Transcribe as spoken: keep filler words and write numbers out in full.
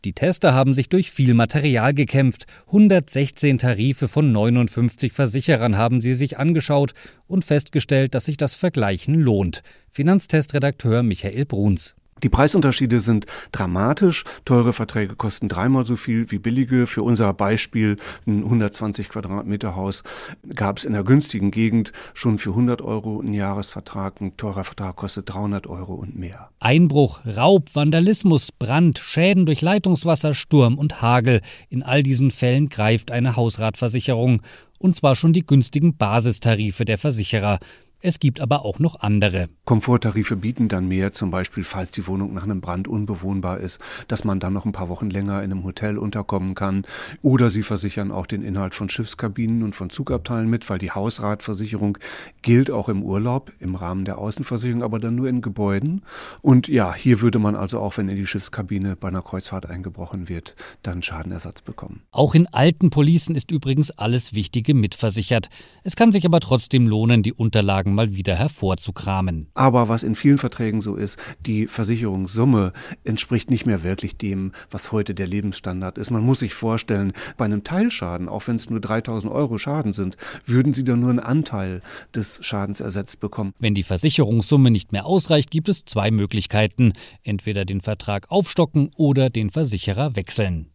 Die Tester haben sich durch viel Material gekämpft. hundertsechzehn Tarife von neunundfünfzig Versicherern haben sie sich angeschaut und festgestellt, dass sich das Vergleichen lohnt. Finanztestredakteur Michael Bruns. Die Preisunterschiede sind dramatisch. Teure Verträge kosten dreimal so viel wie billige. Für unser Beispiel ein hundertzwanzig Quadratmeter Haus gab es in der günstigen Gegend schon für hundert Euro einen Jahresvertrag. Ein teurer Vertrag kostet dreihundert Euro und mehr. Einbruch, Raub, Vandalismus, Brand, Schäden durch Leitungswasser, Sturm und Hagel. In all diesen Fällen greift eine Hausratversicherung. Und zwar schon die günstigen Basistarife der Versicherer. Es gibt aber auch noch andere. Komforttarife bieten dann mehr, zum Beispiel, falls die Wohnung nach einem Brand unbewohnbar ist, dass man dann noch ein paar Wochen länger in einem Hotel unterkommen kann. Oder sie versichern auch den Inhalt von Schiffskabinen und von Zugabteilen mit, weil die Hausratversicherung gilt auch im Urlaub, im Rahmen der Außenversicherung, aber dann nur in Gebäuden. Und ja, hier würde man also auch, wenn in die Schiffskabine bei einer Kreuzfahrt eingebrochen wird, dann Schadenersatz bekommen. Auch in alten Policen ist übrigens alles Wichtige mitversichert. Es kann sich aber trotzdem lohnen, die Unterlagen mal wieder hervorzukramen. Aber was in vielen Verträgen so ist, die Versicherungssumme entspricht nicht mehr wirklich dem, was heute der Lebensstandard ist. Man muss sich vorstellen, bei einem Teilschaden, auch wenn es nur dreitausend Euro Schaden sind, würden Sie dann nur einen Anteil des Schadens ersetzt bekommen. Wenn die Versicherungssumme nicht mehr ausreicht, gibt es zwei Möglichkeiten. Entweder den Vertrag aufstocken oder den Versicherer wechseln.